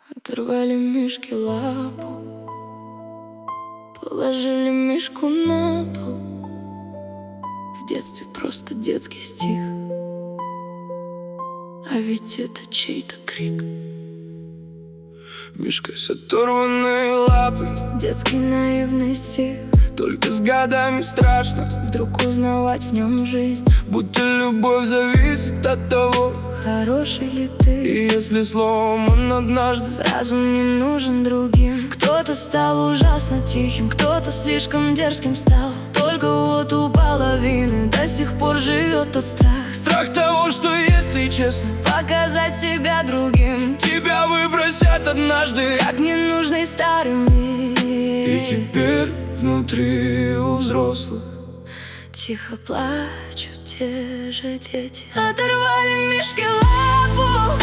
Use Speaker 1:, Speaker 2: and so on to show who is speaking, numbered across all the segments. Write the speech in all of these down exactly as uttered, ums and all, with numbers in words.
Speaker 1: Оторвали мишки лапу, положили мишку на пол. В детстве просто детский стих, а ведь это чей-то крик.
Speaker 2: Мишка с оторванной лапой,
Speaker 1: детский наивный стих.
Speaker 2: только с годами страшно
Speaker 1: вдруг узнавать в нем жизнь,
Speaker 2: будто любовь зависит от того,
Speaker 1: хороший ли ты.
Speaker 2: И если сломан однажды,
Speaker 1: сразу не нужен другим. Кто-то стал ужасно тихим, кто-то слишком дерзким стал. Только вот у половины до сих пор живет тот страх.
Speaker 2: Страх того, что если честно,
Speaker 1: показать себя другим,
Speaker 2: тебя выбросят однажды,
Speaker 1: как ненужный старый мир.
Speaker 2: И теперь внутри у взрослых
Speaker 1: тихо плачут те же дети. Оторвали мишки лапу,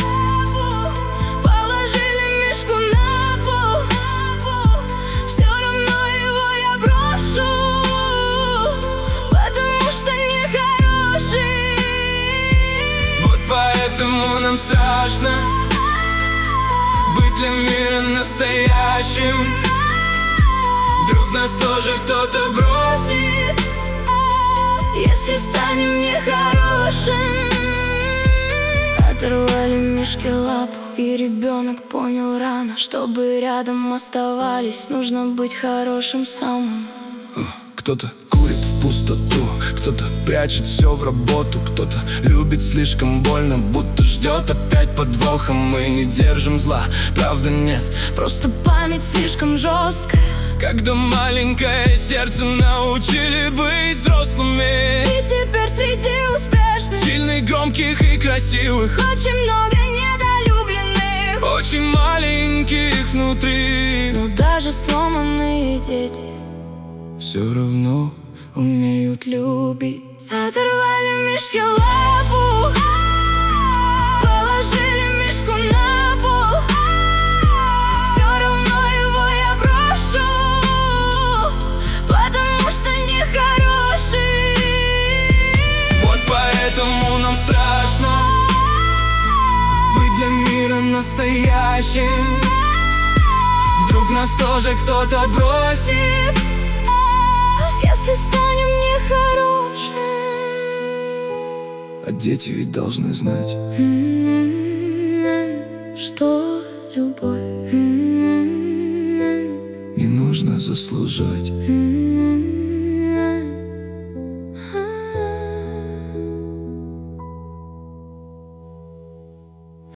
Speaker 1: положили мишку на пол. Все равно его я брошу, потому что нехороший.
Speaker 2: Вот поэтому нам страшно быть для мира настоящим. Вдруг нас тоже кто-то бросит,
Speaker 1: если станем нехорошим. Оторвали мишки лапу, и ребенок понял рано, чтобы рядом оставались, нужно быть хорошим самым.
Speaker 2: Кто-то курит в пустоту, кто-то прячет все в работу, кто-то любит слишком больно, будто ждет опять подвоха. Мы не держим зла, правда нет,
Speaker 1: просто память слишком жесткая.
Speaker 2: Когда маленькое сердце научили быть взрослыми,
Speaker 1: и теперь среди успешных,
Speaker 2: сильных, громких и красивых,
Speaker 1: очень много недолюбленных,
Speaker 2: очень маленьких внутри.
Speaker 1: Но даже сломанные дети
Speaker 2: все равно
Speaker 1: умеют любить. Оторвали мишки лапу, положили мишку на пол. Все равно его я брошу, потому что нехороший.
Speaker 2: Вот поэтому нам страшно быть для мира настоящим. Вдруг нас тоже кто-то бросит,
Speaker 1: если станем нехорошим.
Speaker 2: А дети ведь должны знать,
Speaker 1: что любовь
Speaker 2: не нужно заслужать.